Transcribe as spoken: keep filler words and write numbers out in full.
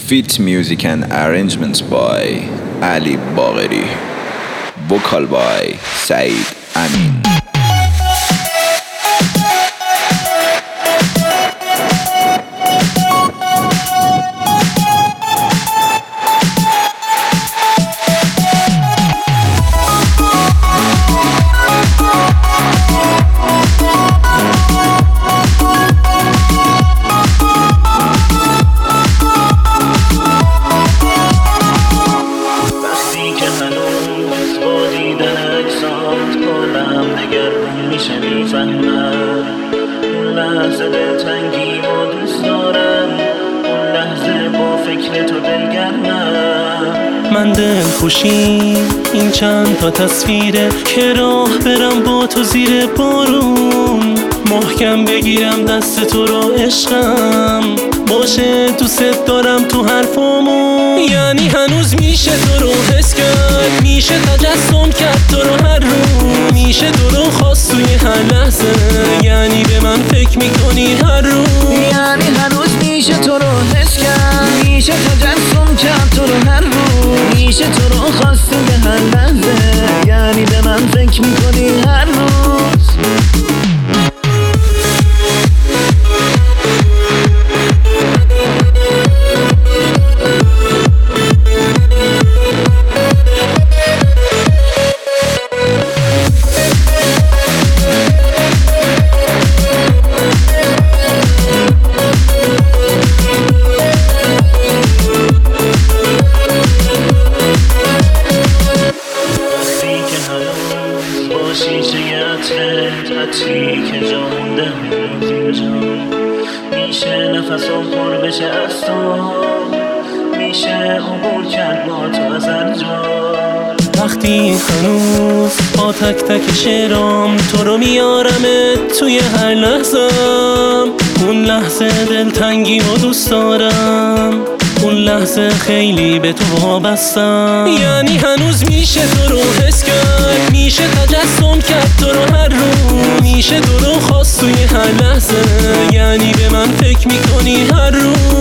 Fit music and arrangements by Ali Bagheri. Vocal by Saeed Amin. لحظه دلتنگی و دوست دارم، اون لحظه با فکر تو دلگرمم. من دل خوشی این چند تا تصویره که راه برم با تو زیر بارون، محکم بگیرم دست تو رو عشقم باشه، دوست دارم تو حرفامون. یعنی هنوز میشه تو رو حس کرد، میشه تجسم کرد تو رو هر روز، میشه تو رو خواست توی هر لحظه، یعنی به من فکر میکنی هر روز. یعنی هنوز میشه تو رو حس کرد، میشه تجسم کرد تو رو هر روز، میشه تو رو خواست توی هر لحظه، یعنی به من فکر میکنی هر روز. شیشه عطرت عطری که جا مونده هنوز اینجا، میشه نفسم پر بشه از تو، میشه عبور کرد با تو از هر جا. وقتی هنوز با تک تک شعرام تو رو میارمه توی هر لحظم، اون لحظه دلتنگی و دوست دارم، اون لحظه خیلی به تو وابستم. یعنی هنوز میشه تو رو حس کرد، میشه تجسم کرد تو رو هر روز، میشه تو رو خواست توی هر لحظه، یعنی به من فکر میکنی هر روز.